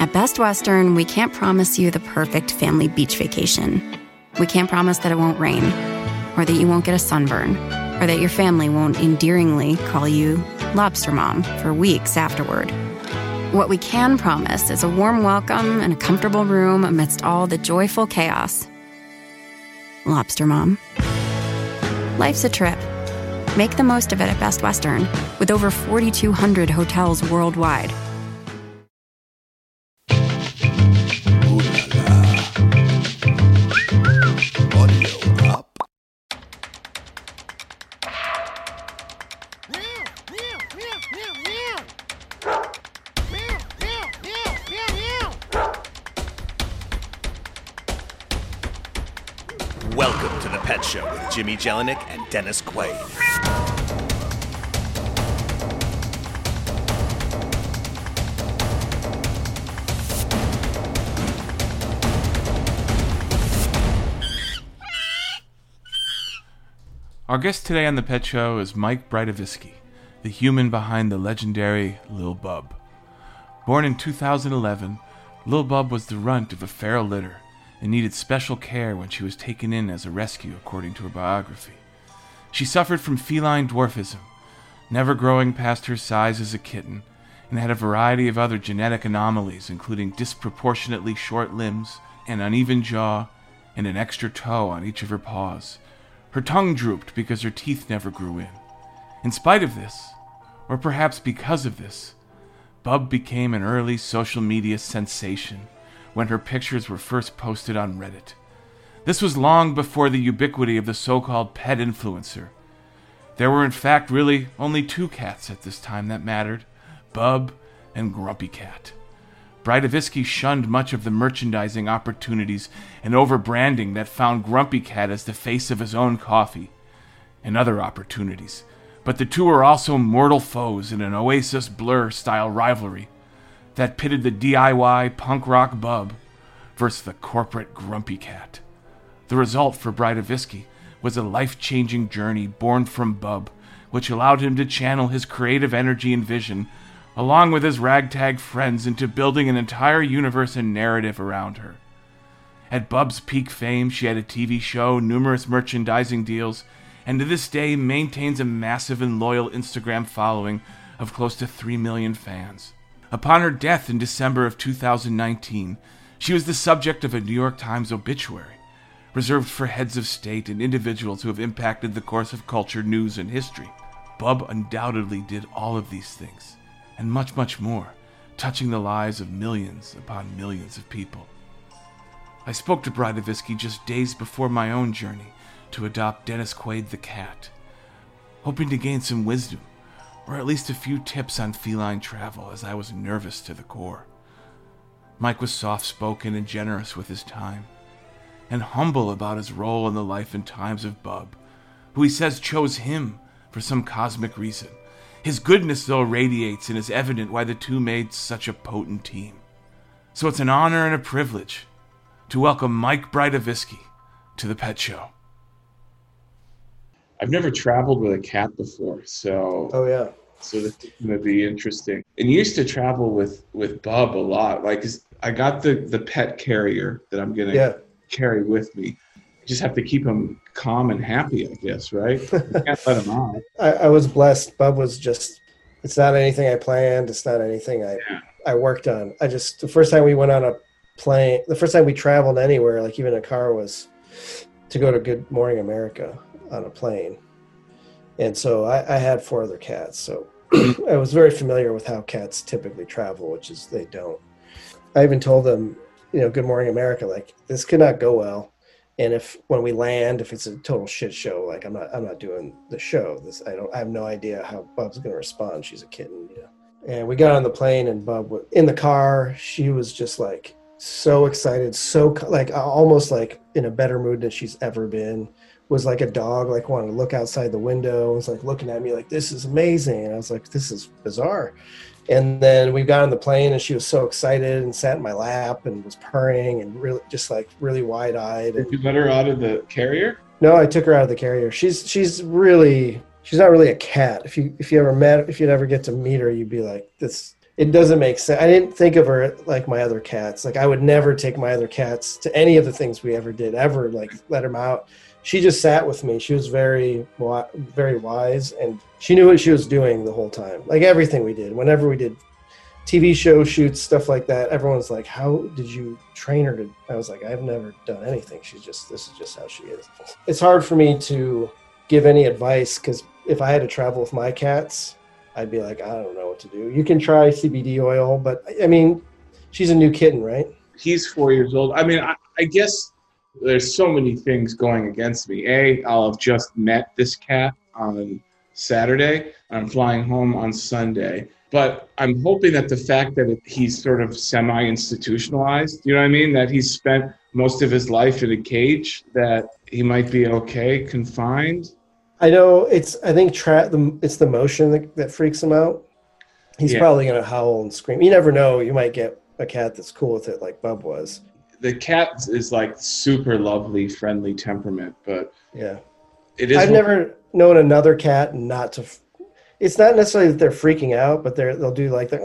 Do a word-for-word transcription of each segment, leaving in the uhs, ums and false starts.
At Best Western, we can't promise you the perfect family beach vacation. We can't promise that it won't rain, or that you won't get a sunburn, or that your family won't endearingly call you Lobster Mom for weeks afterward. What we can promise is a warm welcome and a comfortable room amidst all the joyful chaos. Lobster Mom. Life's a trip. Make the most of it at Best Western, with over forty-two hundred hotels worldwide. Welcome to The Pet Show with Jimmy Jelinek and Dennis Quaid. Our guest today on The Pet Show is Mike Braidovisky, the human behind the legendary Lil Bub. Born in two thousand eleven, Lil Bub was the runt of a feral litter and needed special care when she was taken in as a rescue, according to her biography. She suffered from feline dwarfism, never growing past her size as a kitten, and had a variety of other genetic anomalies, including disproportionately short limbs, an uneven jaw, and an extra toe on each of her paws. Her tongue drooped because her teeth never grew in. In spite of this, or perhaps because of this, Bub became an early social media sensation when her pictures were first posted on Reddit. This was long before the ubiquity of the so-called pet influencer. There were in fact really only two cats at this time that mattered, Bub and Grumpy Cat. Braidovisky shunned much of the merchandising opportunities and over-branding that found Grumpy Cat as the face of his own coffee, and other opportunities. But the two were also mortal foes in an Oasis Blur-style rivalry that pitted the D I Y punk rock Bub versus the corporate Grumpy Cat. The result for Braidovisky was a life-changing journey born from Bub, which allowed him to channel his creative energy and vision, along with his ragtag friends, into building an entire universe and narrative around her. At Bub's peak fame, she had a T V show, numerous merchandising deals, and to this day maintains a massive and loyal Instagram following of close to three million fans. Upon her death in December of two thousand nineteen, she was the subject of a New York Times obituary, reserved for heads of state and individuals who have impacted the course of culture, news, and history. Bub undoubtedly did all of these things, and much, much more, touching the lives of millions upon millions of people. I spoke to Braidovisky just days before my own journey to adopt Dennis Quaid the cat, hoping to gain some wisdom, or at least a few tips on feline travel, as I was nervous to the core. Mike was soft-spoken and generous with his time, and humble about his role in the life and times of Bub, who he says chose him for some cosmic reason. His goodness, though, radiates and is evident why the two made such a potent team. So it's an honor and a privilege to welcome Mike Braidovisky to The Pet Show. I've never traveled with a cat before, so oh yeah, so that's gonna be interesting. And you used to travel with with Bub a lot. Like, I got the the pet carrier that I'm gonna yeah. carry with me. I just have to keep him calm and happy, I guess, right? I can't let him out. I, I was blessed. Bub was just. It's not anything I planned. It's not anything I Yeah. I worked on. I just the first time we went on a plane, the first time we traveled anywhere, like even a car, was to go to Good Morning America on a plane. And so I, I had four other cats. So I was very familiar with how cats typically travel, which is they don't. I even told them, you know, Good Morning America, like, this could not go well. And if when we land, if it's a total shit show, like I'm not I'm not doing the show. This I don't I have no idea how Bub's gonna respond. She's a kitten, you know. And we got on the plane, and Bub was in the car. She was just like so excited, so like almost like in a better mood than she's ever been. Was like a dog, like wanted to look outside the window. Was like looking at me like, this is amazing. And I was like, this is bizarre. And then we got on the plane, and she was so excited and sat in my lap and was purring and really just like really wide eyed. Did you let her out of the carrier? No, I took her out of the carrier. She's she's really she's not really a cat. If you if you ever met if you'd ever get to meet her, you'd be like, this it doesn't make sense. I didn't think of her like my other cats. Like I would never take my other cats to any of the things we ever did, ever like let them out. She just sat with me. She was very, very wise, and she knew what she was doing the whole time. Like everything we did, whenever we did T V show shoots, stuff like that, everyone's like, how did you train her to? I was like, I've never done anything. She's just, this is just how she is. It's hard for me to give any advice because if I had to travel with my cats, I'd be like, I don't know what to do. You can try C B D oil, but I mean, she's a new kitten, right? He's four years old. I mean, I, I guess there's so many things going against me. A, I'll have just met this cat on Saturday. I'm flying home on Sunday. But I'm hoping that the fact that he's sort of semi-institutionalized, you know what I mean? That he's spent most of his life in a cage, that he might be okay, confined. I know it's, I think tra- the, it's the motion that, that freaks him out. He's yeah. probably going to howl and scream. You never know. You might get a cat that's cool with it like Bub was. The cat is like super lovely, friendly temperament, but yeah, it is. I've never known another cat not to, it's not necessarily that they're freaking out, but they're, they'll do like the,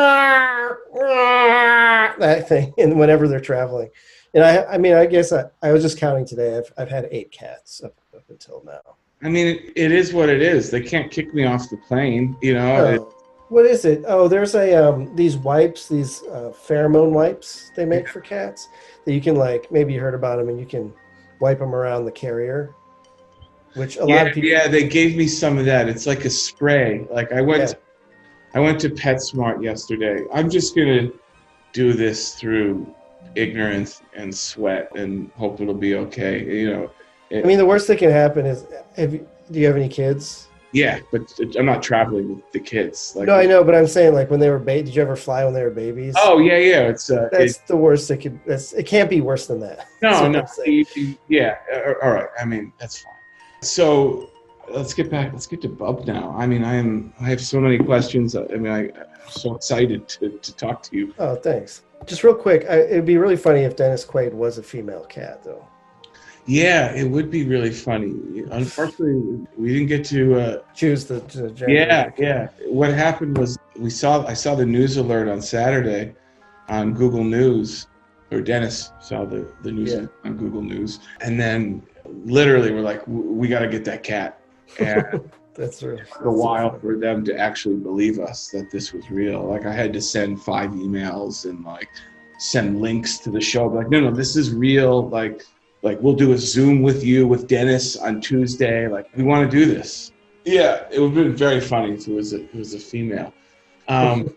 that thing. And whenever they're traveling. And I, I mean, I guess I, I was just counting today. I've, I've had eight cats up, up until now. I mean, it, it is what it is. They can't kick me off the plane, you know. Oh, it, what is it? Oh, there's a um, these wipes, these uh, pheromone wipes they make for cats that you can like. Maybe you heard about them, and you can wipe them around the carrier. Which a yeah, lot of people. Yeah, they gave me some of that. It's like a spray. Like I went, Yeah. to, I went to PetSmart yesterday. I'm just gonna do this through ignorance and sweat and hope it'll be okay. You know. It, I mean, the worst that can happen is, have you, do you have any kids? Yeah, but I'm not traveling with the kids. Like, No, I know, but I'm saying like when they were ba- did you ever fly when they were babies? Oh yeah, yeah. It's uh, that's it, the worst that could. That's it. Can't be worse than that. no, no. You, you, yeah, uh, all right. I mean, that's fine. So let's get back. Let's get to Bub now. I mean, I am. I have so many questions. I mean, I, I'm so excited to, to talk to you. Oh, thanks. Just real quick, I, it'd be really funny if Dennis Quaid was a female cat, though. Yeah, it would be really funny. Unfortunately, we didn't get to uh, choose the, the gender. Yeah, yeah. What happened was we saw. I saw the news alert on Saturday on Google News, or Dennis saw the the news Yeah. on Google News, and then literally we're like, we got to get that cat. And That's real. it took a while for them to actually believe us that this was real. Like I had to send five emails and like send links to the show. Like, no, no, this is real. Like. Like, we'll do a Zoom with you, with Dennis on Tuesday. Like, we want to do this. Yeah, it would have been very funny if it was a, it was a female. Um,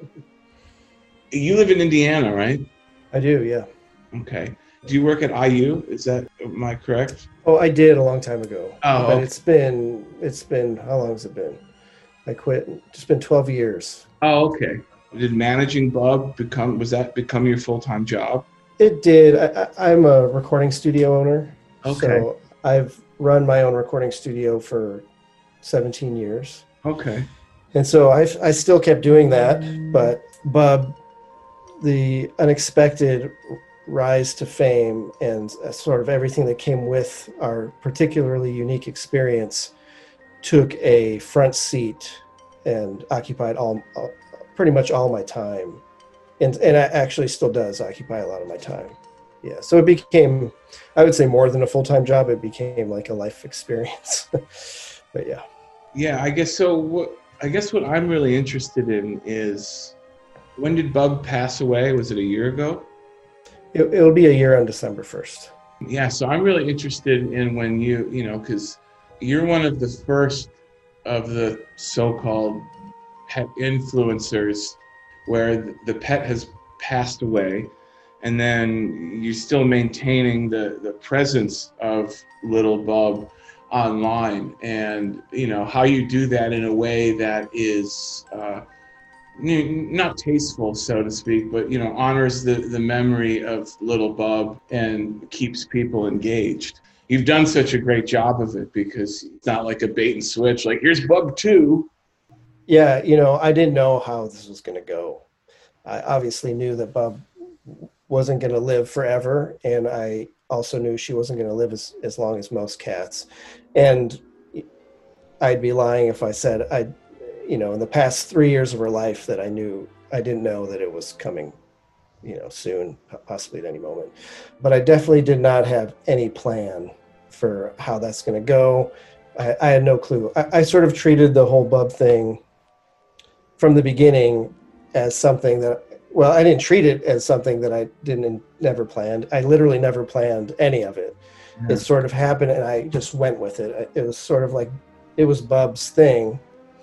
you live in Indiana, right? I do, yeah. Okay. Do you work at I U? Is that, am I correct? Oh, I did a long time ago. Oh, But okay. it's been, it's been, how long has it been? I quit, it's been twelve years. Oh, okay. Did managing Bub become, was that become your full-time job? It did. I, I, I'm a recording studio owner. Okay. So I've run my own recording studio for seventeen years. Okay. And so I, I still kept doing that, but Bub, the unexpected rise to fame and sort of everything that came with our particularly unique experience took a front seat and occupied all, all pretty much all my time. And and it actually still does occupy a lot of my time. Yeah. So it became, I would say more than a full-time job. It became like a life experience. But yeah. Yeah, I guess so. What I guess what I'm really interested in is, when did Bub pass away? Was it a year ago? It, it'll be a year on December first. Yeah, so I'm really interested in when you, you know, because you're one of the first of the so-called pet influencers where the pet has passed away, and then you're still maintaining the, the presence of little Bub online, and you know how you do that in a way that is uh, not tasteful, so to speak, but you know honors the, the memory of little Bub and keeps people engaged. You've done such a great job of it, because it's not like a bait and switch, like here's Bub two. Yeah, you know, I didn't know how this was going to go. I obviously knew that Bub wasn't going to live forever, and I also knew she wasn't going to live as, as long as most cats. And I'd be lying if I said I, you know, in the past three years of her life that I knew I didn't know that it was coming, you know, soon, possibly at any moment. But I definitely did not have any plan for how that's going to go. I, I had no clue. I, I sort of treated the whole bub thing from the beginning as something that, well, I didn't treat it as something that I didn't never planned. I literally never planned any of it. Yeah. It sort of happened and I just went with it. It was sort of like, it was Bub's thing,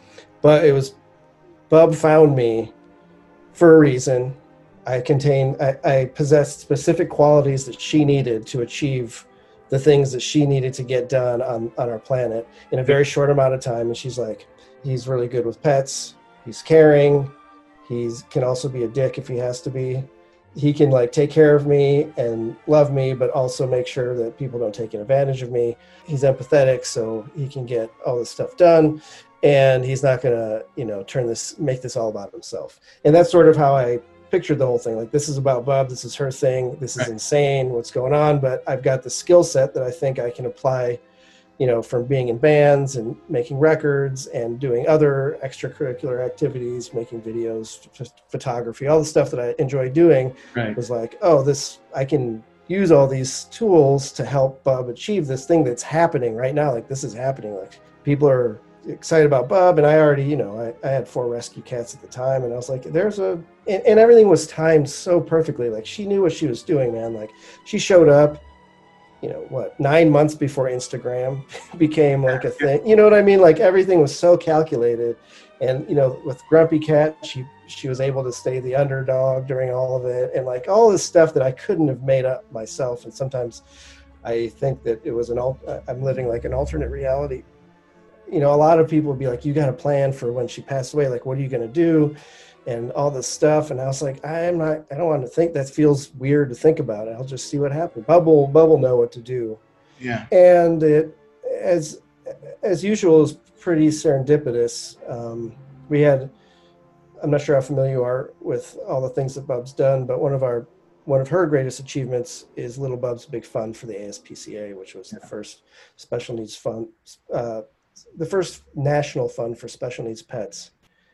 but it was, Bub found me for a reason. I contain, I, I possessed specific qualities that she needed to achieve the things that she needed to get done on, on our planet in a very short amount of time. And she's like, he's really good with pets. He's caring. He's can also be a dick if he has to be. He can like take care of me and love me, but also make sure that people don't take advantage of me. He's empathetic, so he can get all this stuff done. And he's not gonna, you know, turn this, make this all about himself. And that's sort of how I pictured the whole thing. Like, this is about Bub, this is her thing, this is right. Insane, what's going on, but I've got the skill set that I think I can apply, you know, from being in bands and making records and doing other extracurricular activities, making videos, just photography, all the stuff that I enjoy doing. Right. Was like, oh, this, I can use all these tools to help Bub achieve this thing that's happening right now. Like, this is happening. Like, people are excited about Bub, and I already, you know, I, I had four rescue cats at the time, and I was like, there's a, and, and everything was timed so perfectly. Like, she knew what she was doing, man. Like, she showed up, you know, what, nine months before Instagram became like a thing. You know what I mean? Like, everything was so calculated. And, you know, with Grumpy Cat, she she was able to stay the underdog during all of it. And like all this stuff that I couldn't have made up myself. And sometimes I think that it was an, I'm living like an alternate reality. You know, a lot of people would be like, you got a plan for when she passed away. Like, what are you going to do? And all this stuff. And I was like, I'm not, I don't want to think, that feels weird to think about it. I'll just see what happens. Bubble, Bubble know what to do. Yeah. And it, as, as usual, is pretty serendipitous. Um, we had, I'm not sure how familiar you are with all the things that Bub's done, but one of our, one of her greatest achievements is Little Bub's Big Fund for the A S P C A, which was yeah. the first special needs fund, uh, the first national fund for special needs pets.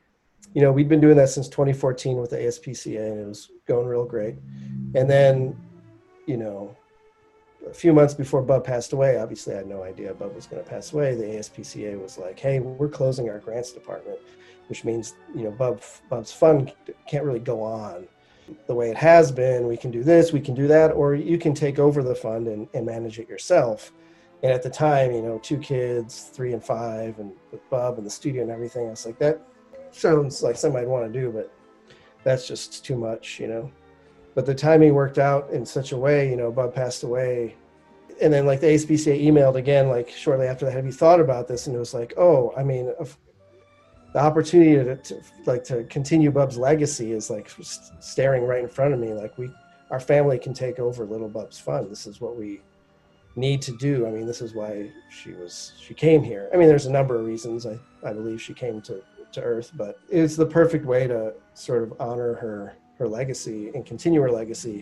You know, we'd been doing that since twenty fourteen with the A S P C A, and it was going real great. And then, you know, a few months before Bub passed away, obviously I had no idea Bub was going to pass away. The A S P C A was like, hey, we're closing our grants department, which means, you know, Bub, Bub's fund can't really go on the way it has been. We can do this, we can do that, or you can take over the fund and, and manage it yourself. And at the time, you know, two kids, three and five, and with Bub and the studio and everything, I was like, that sounds like something I'd want to do, but that's just too much, you know. But the timing worked out in such a way, you know, Bub passed away. And then like the A S P C A emailed again, like shortly after that, have you thought about this? And it was like, oh, I mean, the opportunity to, to like to continue Bub's legacy is like staring right in front of me. Like, we, our family can take over Little Bub's fund. This is what we need to do. I mean, this is why she was, she came here. I mean, there's a number of reasons I, I believe she came to, to Earth, but it's the perfect way to sort of honor her, her legacy and continue her legacy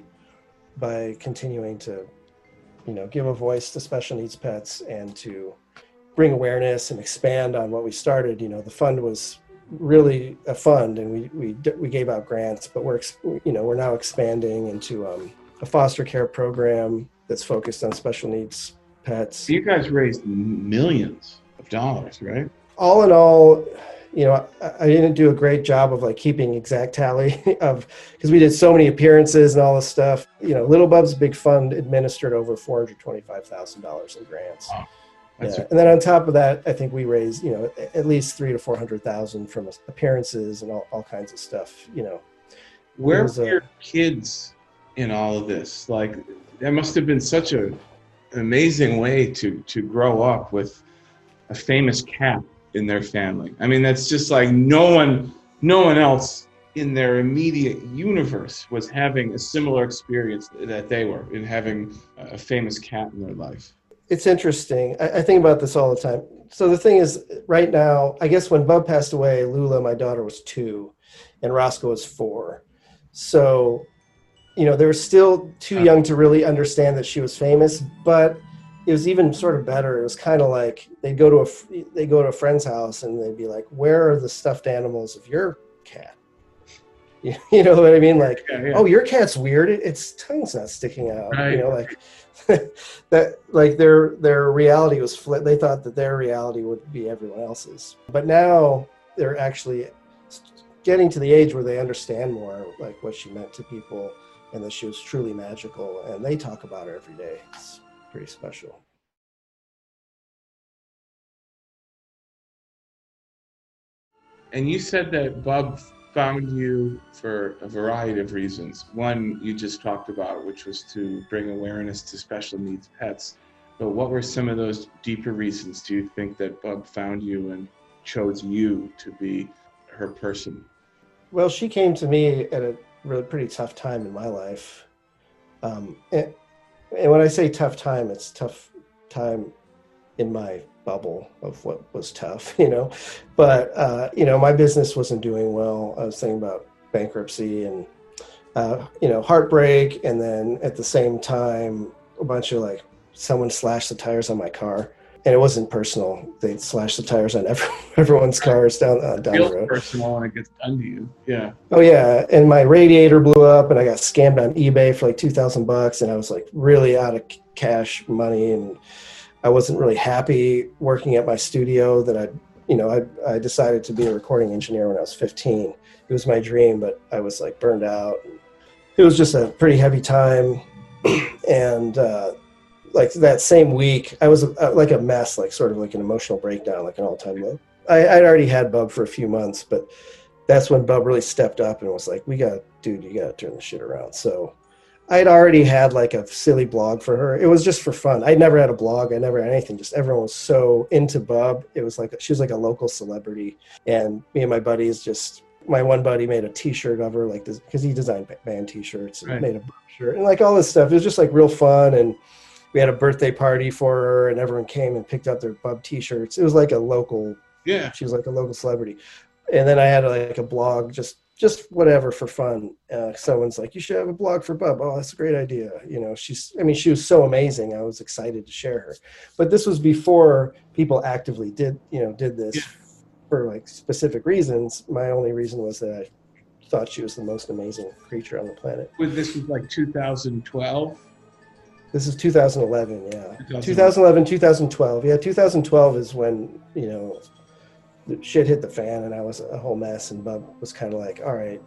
by continuing to, you know, give a voice to special needs pets and to bring awareness and expand on what we started. You know, the fund was really a fund, and we, we, we gave out grants, but we're, you know, we're now expanding into um, a foster care program that's focused on special needs pets. You guys raised millions of dollars, right? All in all, you know, I, I didn't do a great job of like keeping exact tally of, because we did so many appearances and all this stuff. You know, Little Bub's Big Fund administered over four hundred twenty-five thousand dollars in grants. Wow. Yeah. A- and then on top of that, I think we raised, you know, at least three to four hundred thousand from appearances and all, all kinds of stuff. You know, where were a, your kids in all of this? Like, that must have been such a an amazing way to to grow up with a famous cat in their family. I mean, that's just like no one, no one else in their immediate universe was having a similar experience that they were in having a famous cat in their life. It's interesting. I, I think about this all the time. So the thing is, right now, I guess when Bub passed away, Lula, my daughter, was two, and Roscoe was four. So, you know, they were still too young to really understand that she was famous, but it was even sort of better. It was kind of like they'd go to a they go to a friend's house and they'd be like, "Where are the stuffed animals of your cat?" You know what I mean? Like, Yeah, yeah. oh, your cat's weird. It, its tongue's not sticking out. Right. You know, like that. Like their their reality was flipped. They thought that their reality would be everyone else's, but now they're actually getting to the age where they understand more, like what she meant to people, and that she was truly magical. And they talk about her every day. It's pretty special. And you said that Bub found you for a variety of reasons. One you just talked about, which was to bring awareness to special needs pets. But what were some of those deeper reasons, do you think, that Bub found you and chose you to be her person? Well, she came to me at a really pretty tough time in my life. Um, and, and when I say tough time, it's tough time in my bubble of what was tough, you know. But, uh, you know, my business wasn't doing well. I was thinking about bankruptcy and, uh, you know, heartbreak. And then at the same time, a bunch of like, someone slashed the tires on my car. And it wasn't personal. They slashed the tires on every, everyone's cars down, uh, down the Feels road. personal when it gets done to you. Yeah. Oh yeah, and my radiator blew up, and I got scammed on eBay for like two thousand bucks, and I was like really out of cash money, and I wasn't really happy working at my studio. That I, you know, I I decided to be a recording engineer when I was fifteen. It was my dream, but I was like burned out. It was just a pretty heavy time, and uh, like that same week, I was uh, like a mess, like sort of like an emotional breakdown, like an all-time low. I, I'd already had Bub for a few months, but that's when Bub really stepped up and was like, we got, dude, you got to turn the shit around. So I'd already had like a silly blog for her. It was just for fun. I never had a blog. I never had anything. Just everyone was so into Bub. It was like, she was like a local celebrity. And me and my buddies just, my one buddy made a t-shirt of her, like this, because he designed band t-shirts and Right. made a Bub shirt and like all this stuff. It was just like real fun. And we had a birthday party for her and everyone came and picked up their Bub t-shirts. It was like a local, Yeah. she was like a local celebrity. And then I had like a blog, just just whatever for fun. Uh, someone's like, you should have a blog for Bub. Oh, that's a great idea. You know, she's, I mean, she was so amazing. I was excited to share her. But this was before people actively did, you know, did this Yeah. for like specific reasons. My only reason was that I thought she was the most amazing creature on the planet. Well, this was like two thousand twelve. This is two thousand eleven, yeah. two thousand eleven. two thousand eleven, two thousand twelve. Yeah, two thousand twelve is when, you know, the shit hit the fan and I was a whole mess, and Bub was kind of like, all right,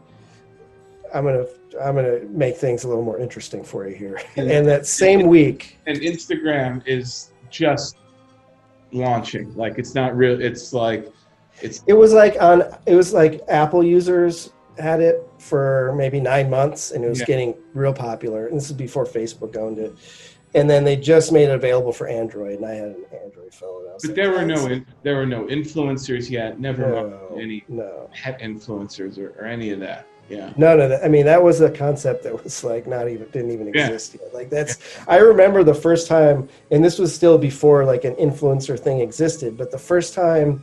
I'm going to I'm going to make things a little more interesting for you here. And that same week, And Instagram is just launching. Like, it's not real. It's like, it's it was like on it was like Apple users had it for maybe nine months and it was Yeah. getting real popular. And this is before Facebook owned it. And then they just made it available for Android, and I had an Android phone. I was But like, there were no "That's- in, there were no influencers yet. Never no, mind any no. pet influencers or, or any of that. Yeah. None of that. I mean, that was a concept that was like not even didn't even Yeah. exist yet. Like that's. I remember the first time, and this was still before like an influencer thing existed. But the first time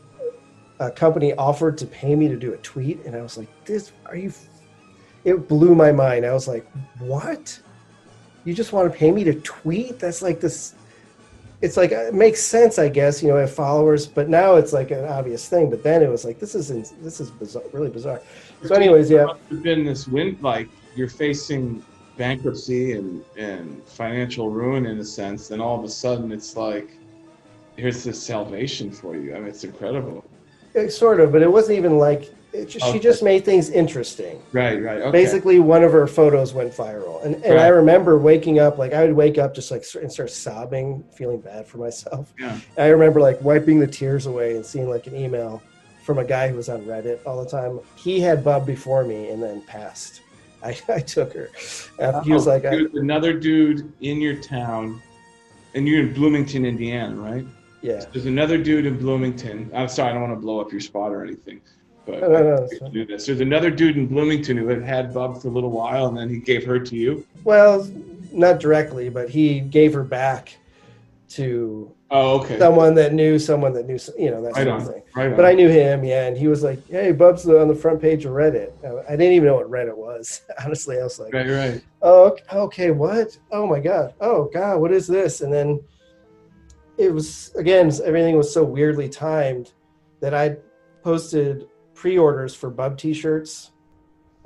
a company offered to pay me to do a tweet, and I was like, "This are you?" It blew my mind. I was like, "What? You just want to pay me to tweet? That's like this." It's like it makes sense, I guess. You know, I have followers, but now it's like an obvious thing. But then it was like, this is ins- this is bizarre, really bizarre. So, anyways, yeah. It's been this win, like you're facing bankruptcy and, and financial ruin in a sense, then all of a sudden it's like, here's this salvation for you. I mean, it's incredible. It, sort of, but it wasn't even like it just, Okay. she just made things interesting. Right, right. Okay. Basically, one of her photos went viral, and and I Right. remember waking up like I would wake up just like st- and start sobbing, feeling bad for myself. Yeah. I remember like wiping the tears away and seeing like an email from a guy who was on Reddit all the time. He had Bub before me and then passed. I, I took her. After he was Oh, like, I, dude, another dude in your town, and you're in Bloomington, Indiana, right? yeah. There's another dude in Bloomington. I'm sorry, I don't want to blow up your spot or anything, but No, no, no, I it's hate to fine. do this. There's another dude in Bloomington who had had Bub for a little while, and then he gave her to you. Well, not directly, but he gave her back to Oh, okay. someone that knew someone that knew, you know, that Right sort on. of thing. Right on. But I knew him, yeah, and he was like, "Hey, Bub's on the front page of Reddit." I didn't even know what Reddit was. Honestly, I was like, Right, right. "Oh, ok- okay, what? Oh my god! Oh god, what is this?" And then it was again, everything was so weirdly timed that I posted pre-orders for Bub T-shirts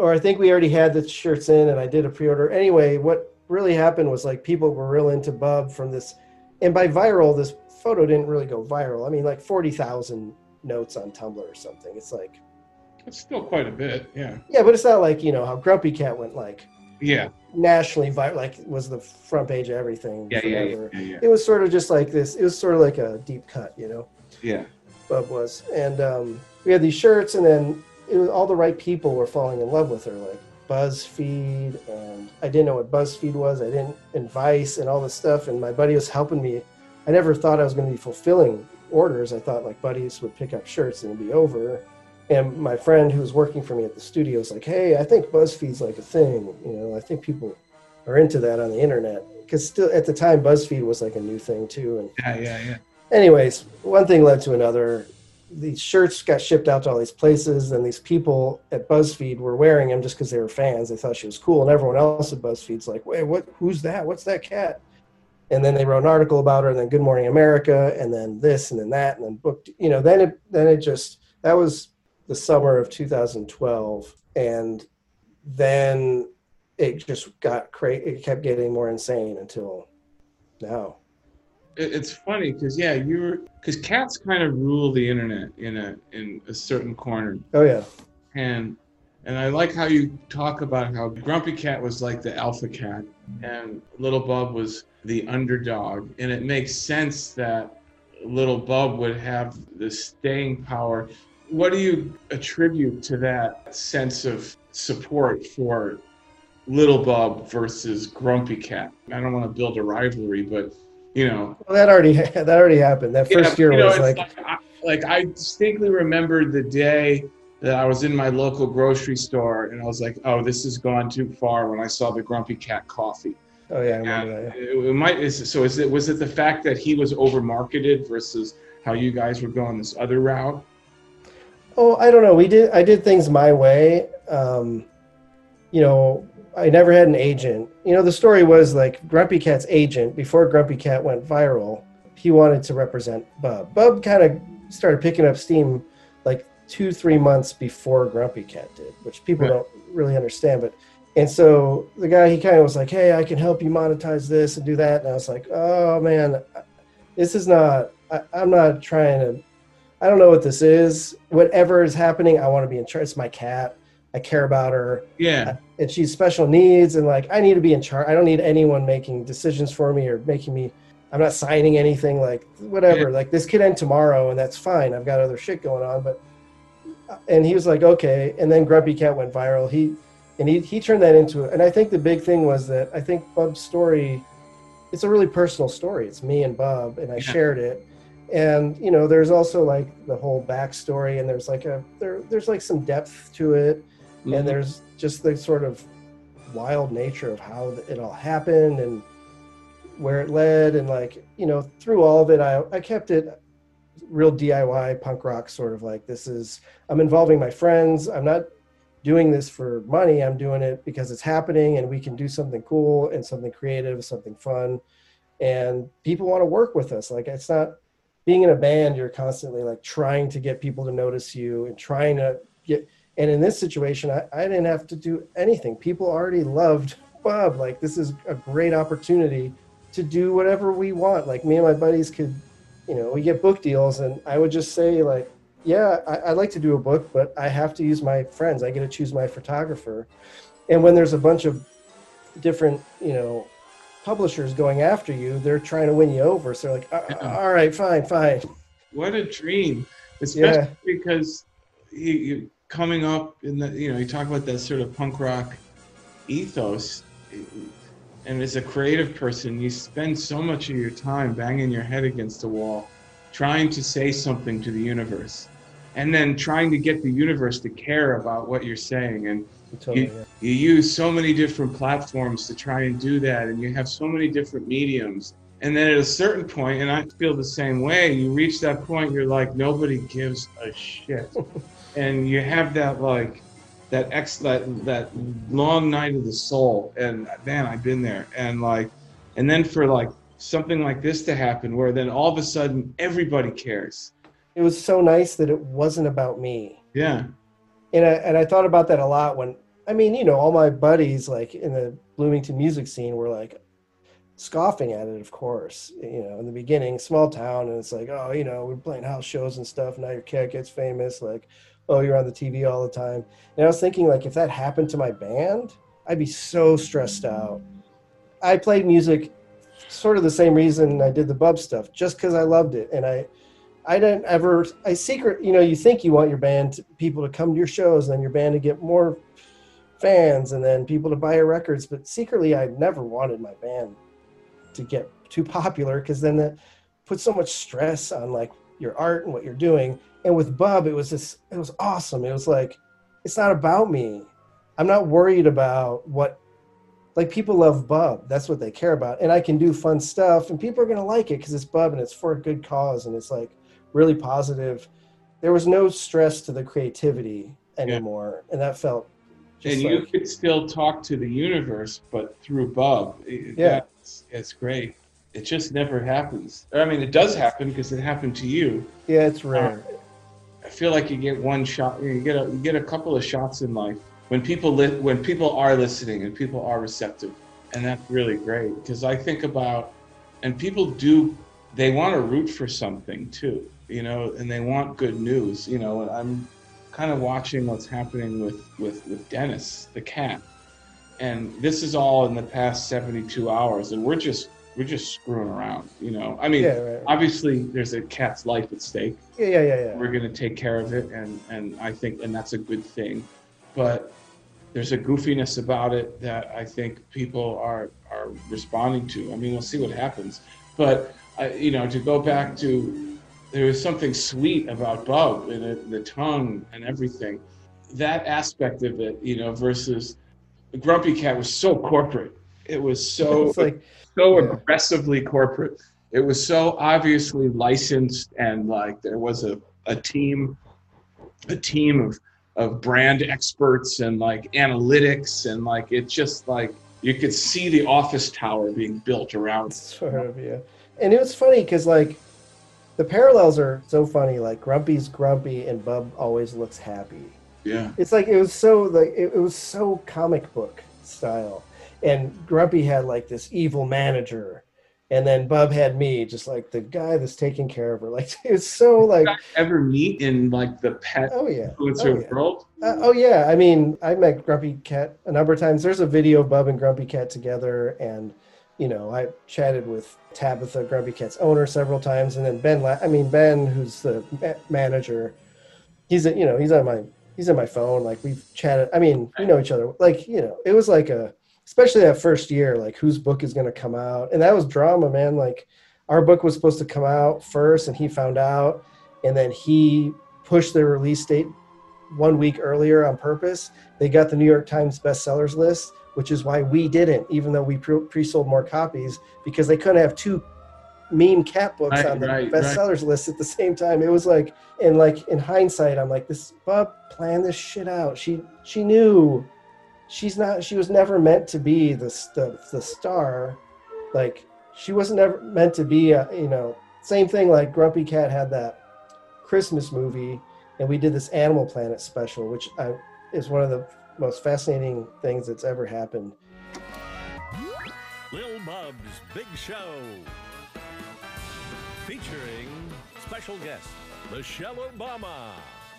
or I think we already had the shirts in and I did a pre-order. Anyway, what really happened was like people were real into Bub from this, and by viral, this photo didn't really go viral. I mean, like forty thousand notes on Tumblr or something. It's like, it's still quite a bit. Yeah. Yeah, but it's not like, you know, how Grumpy Cat went like yeah nationally viral, like was the front page of everything. Yeah, yeah, forever. yeah, yeah, yeah. It was sort of just like this. It was sort of like a deep cut, you know. Yeah. Bub was, and um, we had these shirts, and then it was all the right people were falling in love with her, like BuzzFeed, and I didn't know what BuzzFeed was. I didn't, and Vice, and all this stuff. And my buddy was helping me. I never thought I was going to be fulfilling orders. I thought like buddies would pick up shirts and it'd be over. And my friend who was working for me at the studio was like, "Hey, I think BuzzFeed's like a thing. You know, I think people are into that on the internet." Because still at the time, BuzzFeed was like a new thing too. And Yeah, yeah, yeah. anyways, one thing led to another. These shirts got shipped out to all these places, and these people at BuzzFeed were wearing them just because they were fans. They thought she was cool, and everyone else at BuzzFeed's like, "Wait, what? Who's that? What's that cat?" And then they wrote an article about her, and then Good Morning America, and then this, and then that, and then booked. You know, then it then it just that was the summer of two thousand twelve, and then it just got crazy. It kept getting more insane until now. It's funny because yeah, you're because cats kind of rule the internet in a in a certain corner, Oh yeah, and and I like how you talk about how Grumpy Cat was like the alpha cat, and Little Bub was the underdog, and it makes sense that Little Bub would have the staying power. What do you attribute to that sense of support for Little Bub versus Grumpy Cat? I don't want to build a rivalry, but you know, well, that already that already happened. That first yeah, year you know, was it's like, like I, like I distinctly remember the day that I was in my local grocery store and I was like, "Oh, this has gone too far." When I saw the Grumpy Cat coffee, oh yeah, I remember and that. Yeah. it, it might. Is, so is it was it the fact that he was over marketed versus how you guys were going this other route? Oh, I don't know. We did. I did things my way. Um, you know, I never had an agent. You know, the story was like Grumpy Cat's agent, before Grumpy Cat went viral, he wanted to represent Bub. Bub kind of started picking up steam like two, three months before Grumpy Cat did, which people Right. don't really understand. But and so the guy, he kind of was like, "Hey, I can help you monetize this and do that." And I was like, "Oh man, this is not. I, I'm not trying to. I don't know what this is. Whatever is happening, I want to be in charge. It's my cat. I care about her. Yeah, And she's special needs, and like I need to be in charge. I don't need anyone making decisions for me or making me. I'm not signing anything. Like whatever. Yeah. Like this could end tomorrow, and that's fine. I've got other shit going on. But and he was like, okay. And then Grumpy Cat went viral. He and he he turned that into. And I think the big thing was that I think Bub's story. It's a really personal story. It's me and Bub, and I Yeah. shared it. And you know, there's also like the whole backstory, and there's like a there there's like some depth to it. Mhm. And there's just the sort of wild nature of how it all happened and where it led. And like, you know, through all of it, I, I kept it real D I Y punk rock, sort of like, this is, I'm involving my friends. I'm not doing this for money. I'm doing it because it's happening and we can do something cool and something creative, something fun. And people want to work with us. Like, it's not being in a band, you're constantly like trying to get people to notice you and trying to get, and in this situation, I, I didn't have to do anything. People already loved Bub. Like, this is a great opportunity to do whatever we want. Like, me and my buddies could, you know, we get book deals, and I would just say, like, yeah, I, I'd like to do a book, but I have to use my friends. I get to choose my photographer. And when there's a bunch of different, you know, publishers going after you, they're trying to win you over. So they're like, uh, all right, fine, fine. What a dream, especially Yeah. because you, you coming up in the, you know, you talk about that sort of punk rock ethos, and as a creative person, you spend so much of your time banging your head against the wall, trying to say something to the universe, and then trying to get the universe to care about what you're saying. And Totally, you, yeah. you use so many different platforms to try and do that, and you have so many different mediums. And then at a certain point, and I feel the same way, you reach that point, you're like, nobody gives a shit. And you have that, like, that ex that that long night of the soul. And man, I've been there. And like, and then for like something like this to happen, where then all of a sudden everybody cares. It was so nice that it wasn't about me. Yeah. And I, and I thought about that a lot when I mean, you know, all my buddies like in the Bloomington music scene were like scoffing at it, of course. You know, in the beginning, small town, and it's like, oh, you know, we're playing house shows and stuff. Now your cat gets famous. Like, oh, you're on the T V all the time. And I was thinking, like, if that happened to my band, I'd be so stressed out. I played music sort of the same reason I did the Bub stuff, just because I loved it. And I, I didn't ever, I secret, you know, you think you want your band, to, people to come to your shows, and then your band to get more fans, and then people to buy your records. But secretly, I never wanted my band to get too popular, because then that puts so much stress on like your art and what you're doing. And with Bub, it was just, it was awesome. It was like, it's not about me. I'm not worried about what, like, people love Bub. That's what they care about. And I can do fun stuff, and people are going to like it because it's Bub and it's for a good cause. And it's like really positive. There was no stress to the creativity anymore. Yeah. And that felt just and like, you could still talk to the universe, but through Bub. Yeah. That's, it's great. It just never happens. I mean, it does happen because it happened to you. Yeah, it's rare. Uh, I feel like you get one shot. You get a you get a couple of shots in life when people li- when people are listening and people are receptive, and that's really great. Because I think about, and people do, they want to root for something too, you know, and they want good news. You know, I'm kind of watching what's happening with with with Dennis the cat, and this is all in the past seventy-two hours, and we're just. We're just screwing around, you know. I mean, yeah, right. Obviously, there's a cat's life at stake. Yeah, yeah, yeah, yeah. We're going to take care of it, and, and I think, and that's a good thing. But there's a goofiness about it that I think people are are responding to. I mean, we'll see what happens. But, uh, you know, to go back to, there was something sweet about Bub and it, the tongue and everything. That aspect of it, you know, versus Grumpy Cat was so corporate. It was so... It's like, so yeah. aggressively corporate. It was so obviously licensed, and like there was a, a team, a team of of brand experts and like analytics, and like it just like you could see the office tower being built around. Sort of, yeah. And it was funny because like the parallels are so funny. Like Grumpy's grumpy and Bub always looks happy. Yeah. It's like it was so like it, it was so comic book style. And Grumpy had like this evil manager, and then Bub had me, just like the guy that's taking care of her. Like it was so like. Did you ever meet in like the pet oh yeah influencer oh, yeah. world? Uh, oh yeah, I mean I met Grumpy Cat a number of times. There's a video of Bub and Grumpy Cat together, and you know I chatted with Tabitha, Grumpy Cat's owner, several times, and then Ben. La- I mean Ben, who's the ma- manager. He's a, you know he's on my he's on my phone. Like we've chatted. I mean we know each other. Like you know it was like a. Especially that first year, like whose book is going to come out. And that was drama, man. Like our book was supposed to come out first, and he found out, and then he pushed the release date one week earlier on purpose. They got the New York Times bestsellers list, which is why we didn't, even though we pre-sold more copies, because they couldn't have two meme cat books right, on the right, bestsellers right. list at the same time. It was like, and like in hindsight, I'm like, this Bub planned this shit out. She she knew. She's not, she was never meant to be the, the, the star. Like she wasn't ever meant to be a, you know, same thing like Grumpy Cat had that Christmas movie, and we did this Animal Planet special, which I, is one of the most fascinating things that's ever happened. Lil Bub's Big Show. Featuring special guest, Michelle Obama.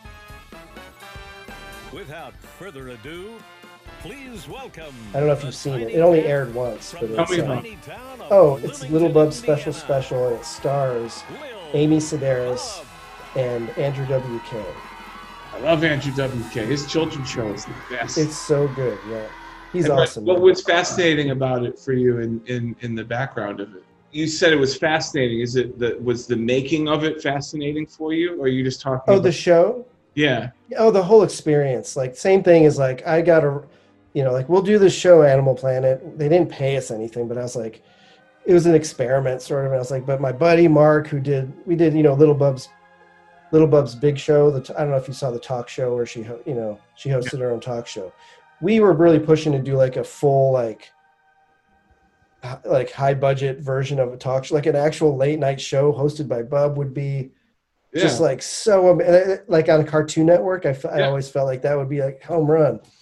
Without further ado, please welcome. I don't know if you've seen it. It only aired once, but it's uh, uh, oh, it's Little Bub's special special, and it stars Amy Sedaris and Andrew W K. I love Andrew W K. His children's show is the best. It's so good, yeah. He's and awesome. What man. was fascinating about it for you in, in, in the background of it? You said it was fascinating. Is it the was the making of it fascinating for you, or are you just talking? Oh, about- the show? Yeah. Oh, the whole experience. Like same thing is like I got a. You know, like we'll do this show, Animal Planet. They didn't pay us anything, but I was like, it was an experiment, sort of. And I was like, but my buddy Mark, who did, we did, you know, Little Bub's, Little Bub's Big Show. The I don't know if you saw the talk show where she, you know, she hosted her own talk show. We were really pushing to do like a full, like, like high budget version of a talk show, like an actual late night show hosted by Bub would be Yeah. just like so, like on Cartoon Network. I, I Yeah. always felt like that would be like home run.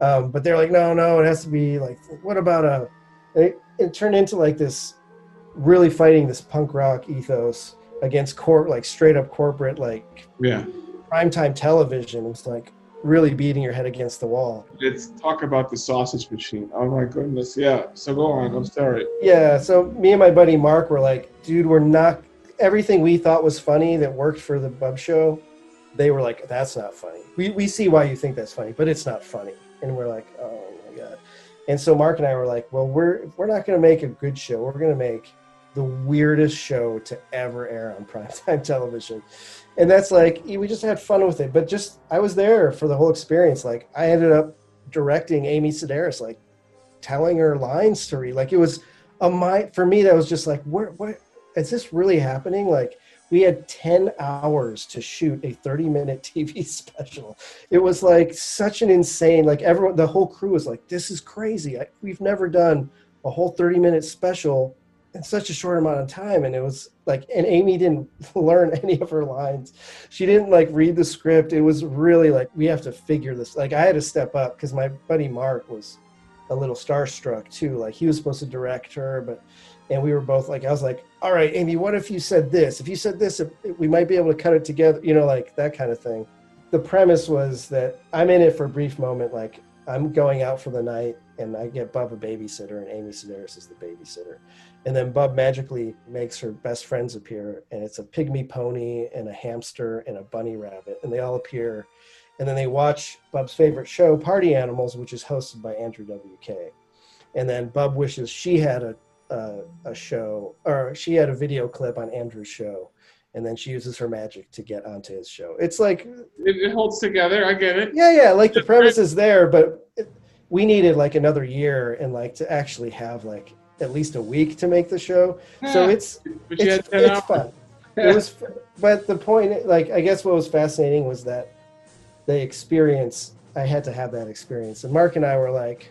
Um, but they're like, no, no, it has to be like, what about a, it, it turned into like this really fighting this punk rock ethos against corp, like straight up corporate, like Yeah. primetime television. It was like really beating your head against the wall. Let's talk about the sausage machine. Oh my goodness. Yeah. So go on. I'm sorry. Yeah. So me and my buddy Mark were like, dude, we're not, everything we thought was funny that worked for the Bub Show, they were like, that's not funny. We we see why you think that's funny, but it's not funny. And we're like, oh my God. And so Mark and I were like, well, we're we're not going to make a good show. We're going to make the weirdest show to ever air on primetime television. And that's like, we just had fun with it. But just, I was there for the whole experience. Like, I ended up directing Amy Sedaris, like telling her lines to read. Like, it was a mind, for me, that was just like, where, what, is this really happening? Like, we had ten hours to shoot a thirty minute T V special. It was like such an insane, like everyone, the whole crew was like, this is crazy. I, we've never done a whole thirty minute special in such a short amount of time. And it was like, and Amy didn't learn any of her lines. She didn't like read the script. It was really like, we have to figure this. Like, I had to step up because my buddy Mark was a little starstruck too. Like, he was supposed to direct her, but, and we were both like, I was like, all right, Amy, what if you said this? If you said this, we might be able to cut it together, you know, like that kind of thing. The premise was that I'm in it for a brief moment. Like, I'm going out for the night and I get Bub a babysitter and Amy Sedaris is the babysitter. And then Bub magically makes her best friends appear, and it's a pygmy pony and a hamster and a bunny rabbit, and they all appear. And then they watch Bub's favorite show, Party Animals, which is hosted by Andrew W K. And then Bub wishes she had a uh, a show, or she had a video clip on Andrew's show, and then she uses her magic to get onto his show. It's like, It, it holds together. I get it. yeah, yeah, like the premise is there, but it, we needed like another year and like to actually have like at least a week to make the show. So Yeah. it's But you it's, had ten it's hours. fun. It was, fu- but the point, like, I guess what was fascinating was that the experience, I had to have that experience. And Mark and I were like,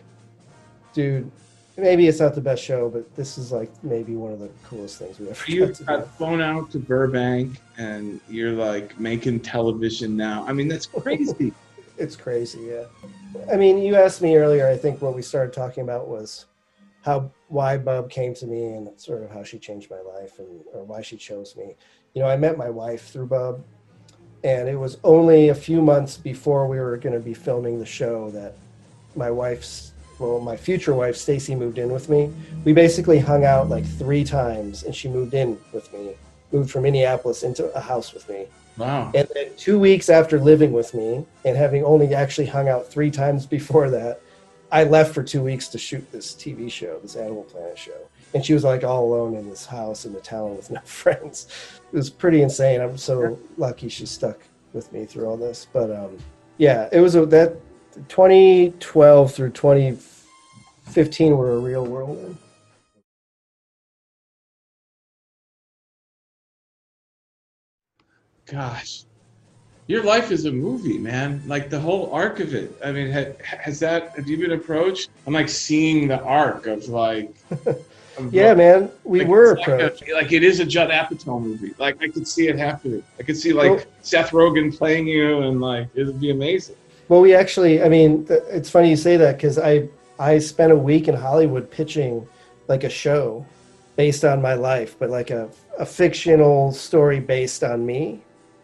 dude, maybe it's not the best show, but this is like maybe one of the coolest things we ever You got to do. got flown out to Burbank and you're like making television now. I mean, that's crazy. It's crazy, yeah. I mean, you asked me earlier, I think what we started talking about was how, why Bub came to me and sort of how she changed my life and, or why she chose me. You know, I met my wife through Bub, and it was only a few months before we were going to be filming the show that my wife's, well, my future wife, Stacy, moved in with me. We basically hung out like three times, and she moved in with me, moved from Minneapolis into a house with me. Wow. And then two weeks after living with me and having only actually hung out three times before that, I left for two weeks to shoot this T V show, this Animal Planet show. And she was like all alone in this house in the town with no friends. It was pretty insane. I'm so lucky she stuck with me through all this. But um, yeah, it was a, that twenty twelve through twenty fifteen were a real whirlwind. Gosh, your life is a movie, man. Like the whole arc of it. I mean, ha, has that, have you been approached? I'm like seeing the arc of like, of Yeah, like, man, we like, were it's like a- approached. Like, it is a Judd Apatow movie. Like I could see it happening. I could see like Well- Seth Rogen playing you, and like it would be amazing. Well, we actually, I mean, th- it's funny you say that because I, I spent a week in Hollywood pitching like a show based on my life, but like a, a fictional story based on me.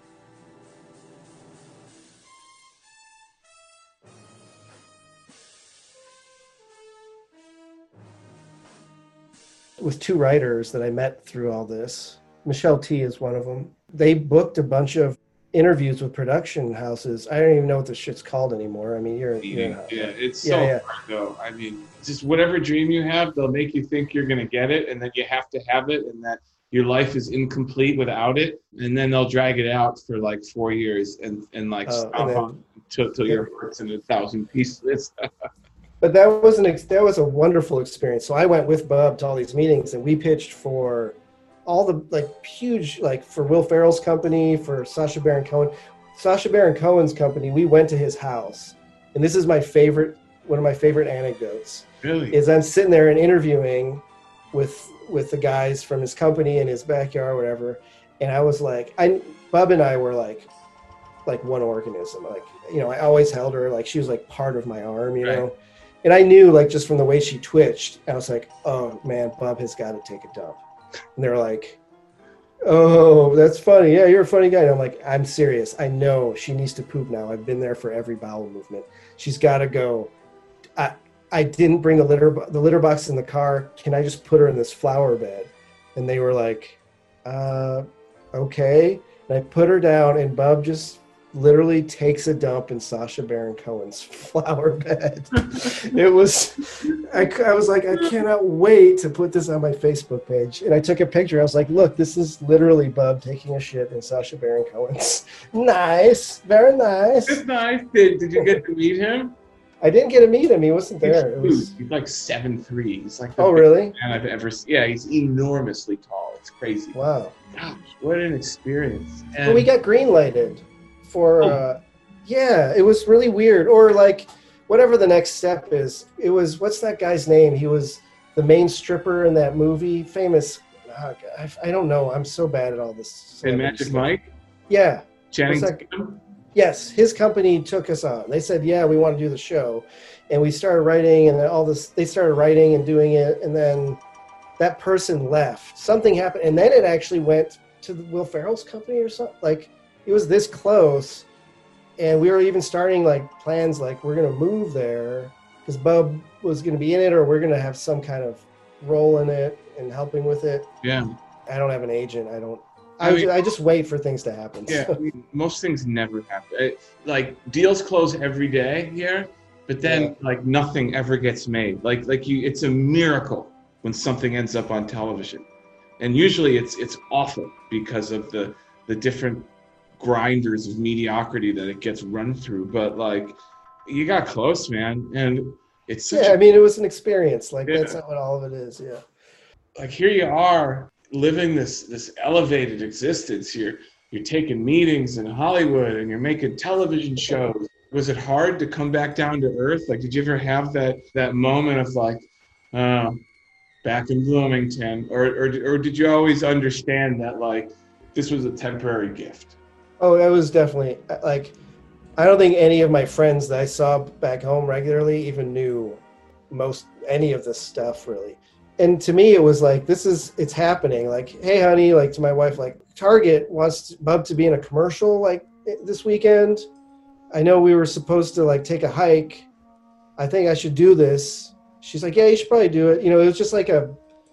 With two writers that I met through all this. Michelle T is one of them. They booked a bunch of interviews with production houses. I don't even know what this shit's called anymore. I mean, you're, you're in Yeah, it's Yeah, so yeah. hard though. I mean, just whatever dream you have, they'll make you think you're gonna get it, and then you have to have it, and that your life is incomplete without it, and then they'll drag it out for like four years and and like Oh, stop and then- on till till your heart's in a thousand pieces. But that was an ex- that was a wonderful experience. So I went with Bub to all these meetings, and we pitched for all the like huge, like for Will Ferrell's company, for Sacha Baron Cohen, Sacha Baron Cohen's company. We went to his house, and this is my favorite, one of my favorite anecdotes. Really? Is I'm sitting there and interviewing with with the guys from his company in his backyard, or whatever, and I was like, I Bub and I were like, like one organism. Like, you know, I always held her like she was like part of my arm, you Right. know. And I knew like just from the way she twitched, I was like, oh man, Bub has got to take a dump. And they're like, oh, that's funny. Yeah, you're a funny guy. And I'm like, I'm serious. I know she needs to poop now. I've been there for every bowel movement. She's got to go. I I didn't bring the litter bo- the litter box in the car. Can I just put her in this flower bed? And they were like, uh, okay. And I put her down, and Bub just literally takes a dump in Sacha Baron Cohen's flower bed. It was, I, I was like, I cannot wait to put this on my Facebook page. And I took a picture. I was like, look, this is literally Bub taking a shit in Sacha Baron Cohen's. Nice, very nice. It's nice. Did, did you get to meet him? I didn't get to meet him. He wasn't He's there. It was, huge. He's like seven three. He's like the oh, biggest really? man I've ever seen. Yeah, he's enormously tall. It's crazy. Wow. Gosh, what an experience. And But we got green lighted for, Oh. uh, yeah, it was really weird. Or like, whatever the next step is. It was, what's that guy's name? He was the main stripper in that movie, famous. Oh, God, I, I don't know. I'm so bad at all this. and celebrity Magic stuff. Mike, Yeah. Channing What's that- Tatum. Yes, his company took us on. They said, "Yeah, we want to do the show," and we started writing, and then all this. They started writing and doing it, and then that person left. Something happened, and then it actually went to the Will Ferrell's company or something. Like it was this close, and we were even starting like plans, like we're gonna move there because Bub was gonna be in it, or we're gonna have some kind of role in it and helping with it. Yeah. I don't have an agent. I don't. I I, mean- just, I just wait for things to happen. Yeah, I mean, most things never happen. It, like deals close every day here, but then Yeah. like nothing ever gets made. Like like you, it's a miracle when something ends up on television, and usually it's it's awful because of the the different grinders of mediocrity that it gets run through. But like, you got close, man, and it's such Yeah, a I mean, it was an experience. Like Yeah. that's not what all of it is. Yeah. like here you are living this this elevated existence. You're you're taking meetings in Hollywood and you're making television shows. Was it hard to come back down to earth? Like, did you ever have that that moment of like, uh, back in Bloomington, or or or did you always understand that like this was a temporary gift? Oh, it was definitely like, I don't think any of my friends that I saw back home regularly even knew most any of this stuff really. And to me, it was like, this is, it's happening. Like, hey, honey, like to my wife, like Target wants Bub to be in a commercial like this weekend. I know we were supposed to like take a hike. I think I should do this. She's like, yeah, you should probably do it. You know, it was just like a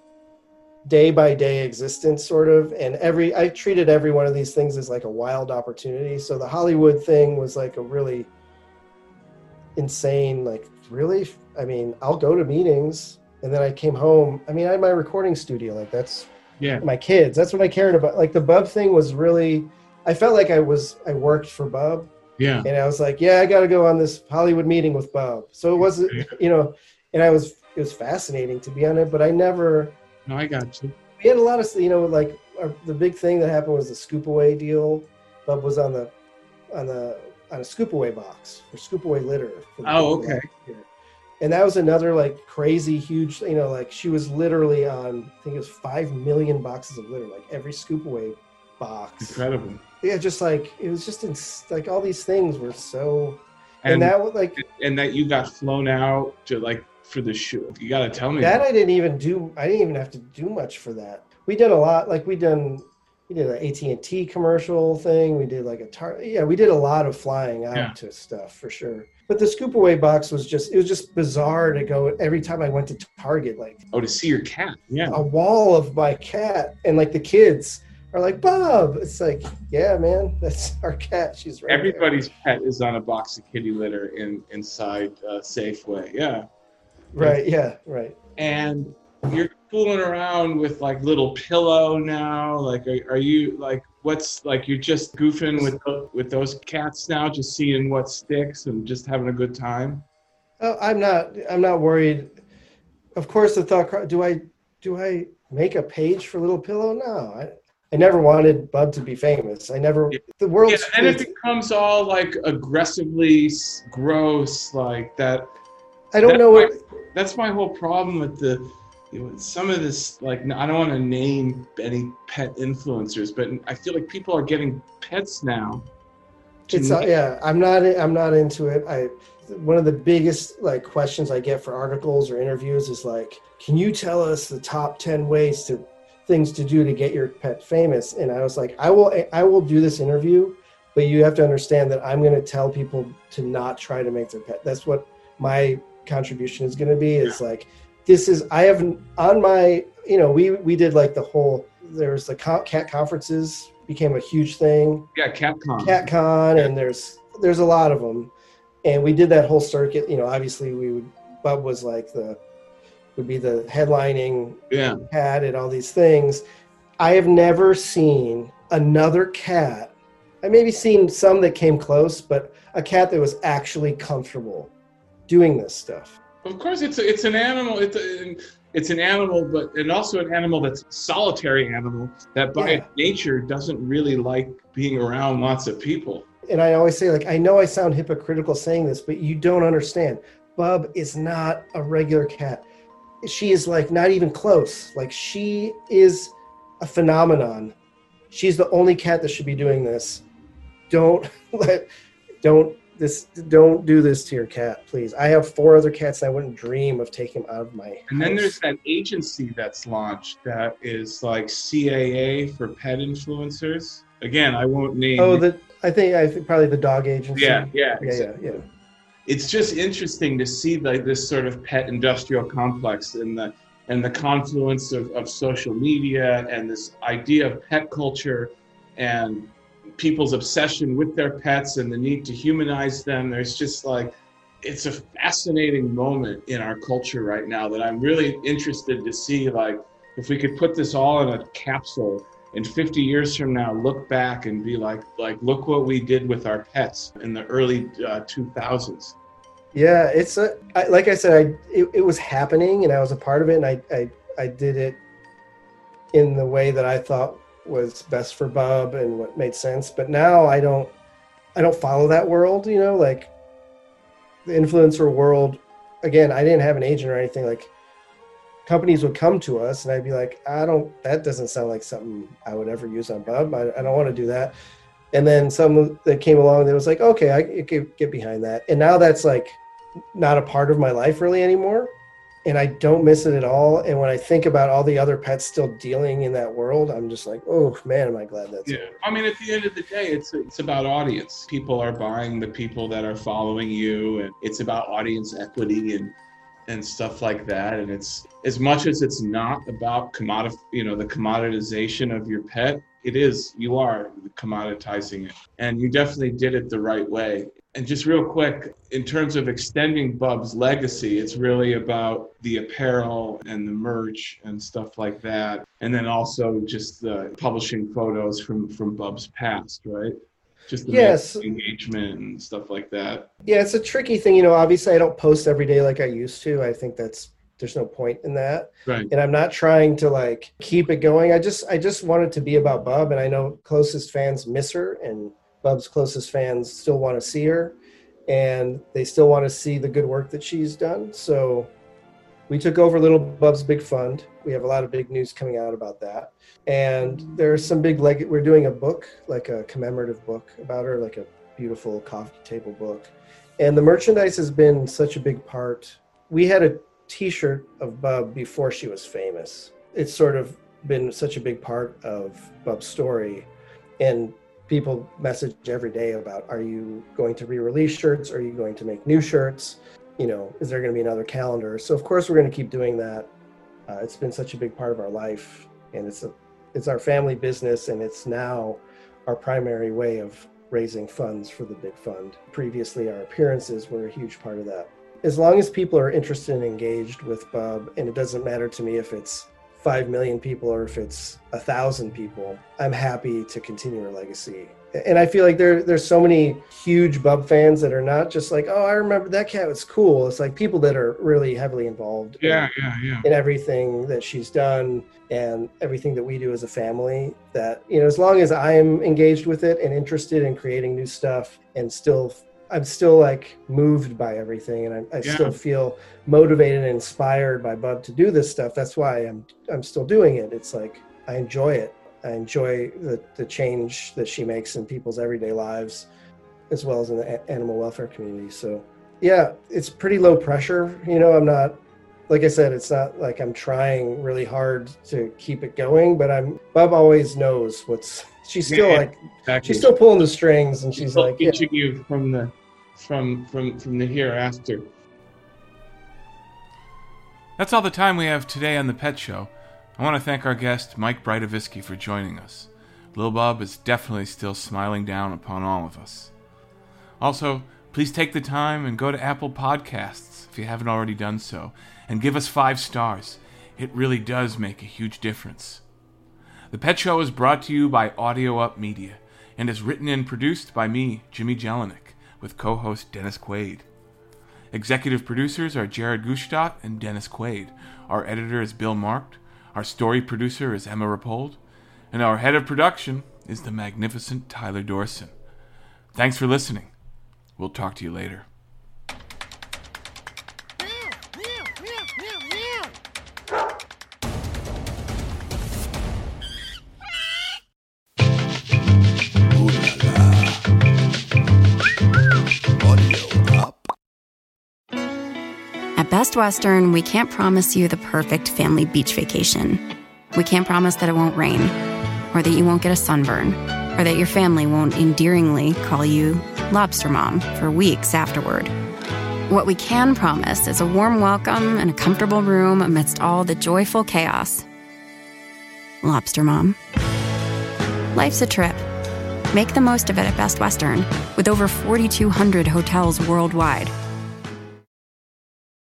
day by day existence sort of. And every, I treated every one of these things as like a wild opportunity. So the Hollywood thing was like a really insane, like really, I mean, I'll go to meetings. And then I came home. I mean, I had my recording studio. Like that's Yeah. my kids. That's what I cared about. Like the Bub thing was really, I felt like I was, I worked for Bub. Yeah. And I was like, yeah, I got to go on this Hollywood meeting with Bub. So it wasn't, you know, and I was, it was fascinating to be on it, but I never, No, I got you. we had a lot of, you know, like our, the big thing that happened was the Scoop Away deal. Bub was on the, on the, on a Scoop Away box for Scoop Away litter. for the Oh, people okay. last year. And that was another like crazy, huge, you know, like she was literally on, I think it was five million boxes of litter, like every Scoop Away box. Incredible. Yeah, just like, it was just, ins- like all these things were so, and, And that was like, and that you got flown out to like for the show. You got to tell me that I didn't even do, I didn't even have to do much for that. We did a lot, like we done, we did an A T and T commercial thing. We did like a tar, yeah, we did a lot of flying out Yeah. to stuff for sure. But the Scoop Away box was just, it was just bizarre to go every time I went to Target, like Oh, to see your cat. Yeah. a wall of my cat, and like the kids are like, Bob. It's like, yeah, man, that's our cat. She's right there. Everybody's pet is on a box of kitty litter in inside uh, Safeway. Yeah. Right, yeah, right. And you're fooling around with like Little Pillow now. Like, are, are you like, what's like, you're just goofing with tho- with those cats now, just seeing what sticks and just having a good time? Oh, I'm not. I'm not worried. Of course, the thought. cro- Do I? Do I make a page for Little Pillow? No, I. I never wanted Bub to be famous. I never. The world. Yeah, and it becomes all like aggressively s- gross, like that. I don't that's know what. my- That's my whole problem with the, you know, some of this. Like, I don't want to name any pet influencers, but I feel like people are getting pets now It's uh, yeah. I'm not. I'm not into it. I. One of the biggest like questions I get for articles or interviews is like, can you tell us the top ten ways to things to do to get your pet famous? And I was like, I will. I will do this interview, but you have to understand that I'm going to tell people to not try to make their pet. That's what my contribution is going to be. Is Yeah. like, this is. I have on my. You know, we we did like the whole. There's the cat conferences became a huge thing. Yeah, CatCon. CatCon, and there's there's a lot of them, and we did that whole circuit. You know, obviously we would. Bub was like the would be the headlining Yeah. cat and all these things. I have never seen another cat. I maybe seen some that came close, but a cat that was actually comfortable doing this stuff. Of course, it's a, it's an animal. It's a, it's an animal, but and also an animal that's a solitary animal that by Yeah. nature doesn't really like being around lots of people. And I always say, like, I know I sound hypocritical saying this, but you don't understand. Bub is not a regular cat. She is like not even close. Like, she is a phenomenon. She's the only cat that should be doing this. Don't let, don't this, don't do this to your cat, please. I have four other cats and I wouldn't dream of taking them out of my And then house. there's that agency that's launched that is like C A A for pet influencers. Again, I won't name. Oh, the I think I think probably the dog agency. yeah, yeah, yeah, exactly. yeah, yeah. It's just interesting to see like this sort of pet industrial complex and the and the confluence of, of social media and this idea of pet culture and people's obsession with their pets and the need to humanize them. There's just like, it's a fascinating moment in our culture right now that I'm really interested to see, like, if we could put this all in a capsule and fifty years from now, look back and be like, like, look what we did with our pets in the early uh, two thousands. Yeah, it's a I, like I said, I it, it was happening and I was a part of it, and I, I I did it in the way that I thought was best for Bub and what made sense. But now I don't I don't follow that world, you know, like the influencer world. Again, I didn't have an agent or anything. Like, companies would come to us and I'd be like, I don't, that doesn't sound like something I would ever use on Bub. I, I don't want to do that. And then some that came along that was like, okay, I can get behind that. And now that's like not a part of my life really anymore. And I don't miss it at all. And when I think about all the other pets still dealing in that world, I'm just like, oh man, am I glad that's Yeah, over. I mean, at the end of the day, it's it's about audience. People are buying the people that are following you, and it's about audience equity and and stuff like that. And it's, as much as it's not about commodif, you know, the commoditization of your pet, it is, you are commoditizing it, and you definitely did it the right way. And just real quick, in terms of extending Bub's legacy, it's really about the apparel and the merch and stuff like that. And then also just the publishing photos from, from Bub's past, right? Just the Yes. engagement and stuff like that. Yeah, it's a tricky thing. You know, obviously I don't post every day like I used to. I think that's, there's no point in that. Right. And I'm not trying to like keep it going. I just, I just want it to be about Bub. And I know closest fans miss her, and Bub's closest fans still want to see her, and they still want to see the good work that she's done. So we took over Little Bub's Big Fund. We have a lot of big news coming out about that. And there's some big, leg- we're doing a book, like a commemorative book about her, like a beautiful coffee table book. And the merchandise has been such a big part. We had a t-shirt of Bub before she was famous. It's sort of been such a big part of Bub's story. And people message every day about, are you going to re-release shirts? Are you going to make new shirts? You know, is there going to be another calendar? So of course we're going to keep doing that. Uh, it's been such a big part of our life, and it's a, it's our family business, and it's now our primary way of raising funds for the big fund. Previously, our appearances were a huge part of that. As long as people are interested and engaged with Bub, and it doesn't matter to me if it's five million people or if it's a thousand people, I'm happy to continue her legacy. And I feel like there there's so many huge Bub fans that are not just like, oh, I remember that cat was cool. It's like people that are really heavily involved Yeah, in, yeah, yeah. in everything that she's done and everything that we do as a family. That, you know, as long as I am engaged with it and interested in creating new stuff, and still, I'm still like moved by everything, and I, I Yeah. still feel motivated and inspired by Bub to do this stuff. That's why I'm I'm still doing it. It's like I enjoy it. I enjoy the, the change that she makes in people's everyday lives. as well as in the a- animal welfare community. So yeah, it's pretty low pressure. You know, I'm not, like I said, it's not like I'm trying really hard to keep it going, but I'm, Bob always knows what's, she's still Yeah, like, exactly. she's still pulling the strings, and she's Still like, yeah. teaching you from the, from, from, from the hereafter. That's all the time we have today on The Pet Show. I want to thank our guest, Mike Braidovisky, for joining us. Lil Bub is definitely still smiling down upon all of us. Also, please take the time and go to Apple Podcasts if you haven't already done so, and give us five stars. It really does make a huge difference. The Pet Show is brought to you by Audio Up Media, and is written and produced by me, Jimmy Jelinek, with co-host Dennis Quaid. Executive producers are Jared Gustad and Dennis Quaid. Our editor is Bill Marked. Our story producer is Emma Rapold. And our head of production is the magnificent Tyler Dorson. Thanks for listening. We'll talk to you later. At Best Western, we can't promise you the perfect family beach vacation. We can't promise that it won't rain, or that you won't get a sunburn, or that your family won't endearingly call you Lobster Mom for weeks afterward. What we can promise is a warm welcome and a comfortable room amidst all the joyful chaos. Lobster Mom. Life's a trip. Make the most of it at Best Western, with over forty-two hundred hotels worldwide.